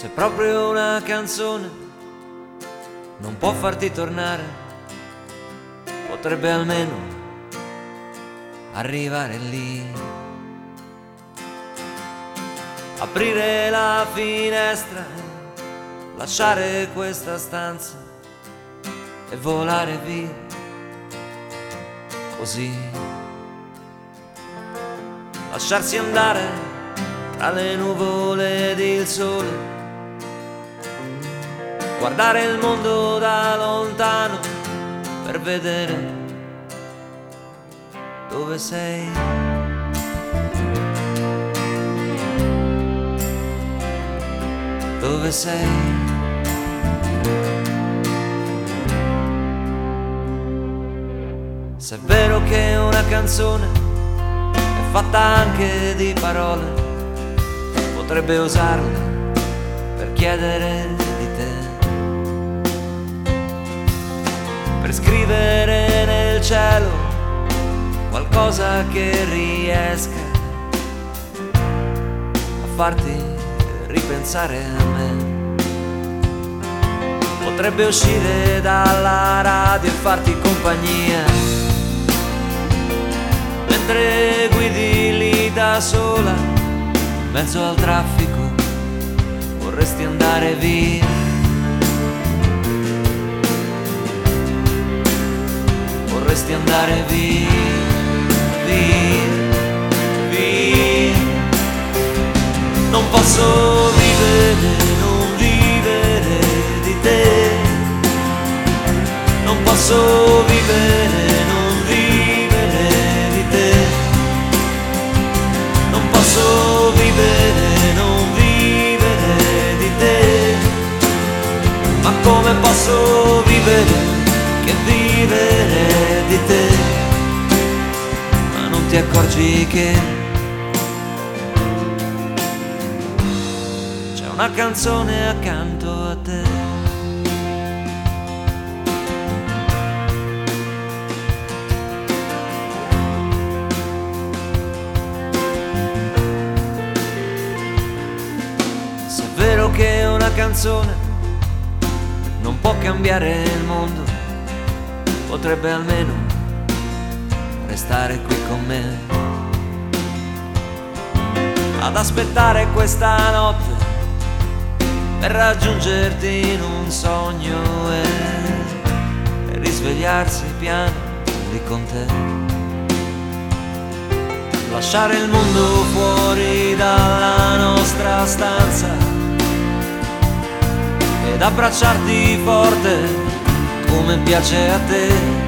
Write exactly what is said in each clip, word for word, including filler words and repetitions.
Se proprio una canzone non può farti tornare, potrebbe almeno arrivare lì. Aprire la finestra, lasciare questa stanza e volare via così. Lasciarsi andare tra le nuvole ed il sole, guardare il mondo da lontano per vedere dove sei. Dove sei? Se è vero che una canzone è fatta anche di parole, potrebbe usarla per chiedere di te, per scrivere nel cielo qualcosa che riesca a farti ripensare a me. Potrebbe uscire dalla radio e farti compagnia mentre guidi lì da sola in mezzo al traffico. Vorresti andare via, vorresti andare via, via, via. Non posso vivere, non vivere di te. Non posso vivere, non vivere di te. Non posso vivere, non vivere di te. Ma come posso vivere che vivere di te? Ma non ti accorgi che una canzone accanto a te. Se è vero che una canzone non può cambiare il mondo, potrebbe almeno restare qui con me ad aspettare questa notte per raggiungerti in un sogno e risvegliarsi piano lì con te. Lasciare il mondo fuori dalla nostra stanza ed abbracciarti forte come piace a te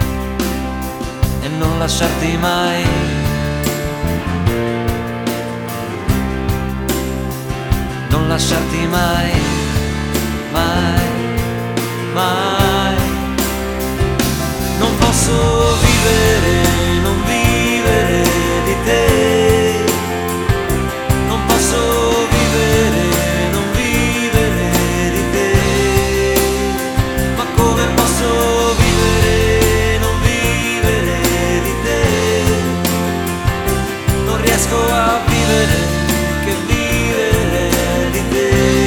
e non lasciarti mai. Non lasciarti mai. Mai, mai. Non posso vivere, non vivere di te. Non posso vivere, non vivere di te. Ma come posso vivere, non vivere di te? Non riesco a vivere che vivere di te.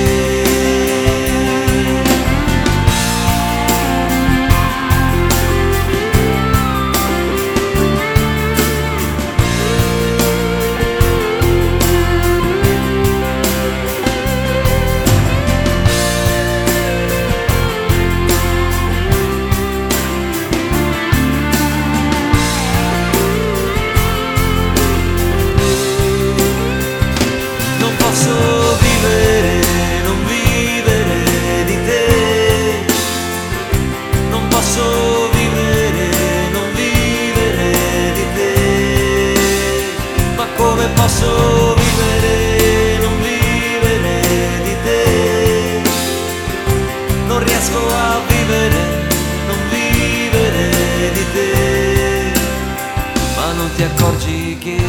Posso vivere, non vivere di te. Non riesco a vivere, non vivere di te. Ma non ti accorgi che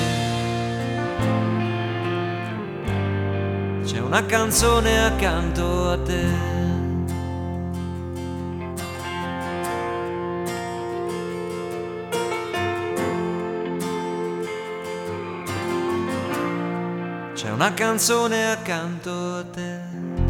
c'è una canzone accanto a te. C'è una canzone accanto a te.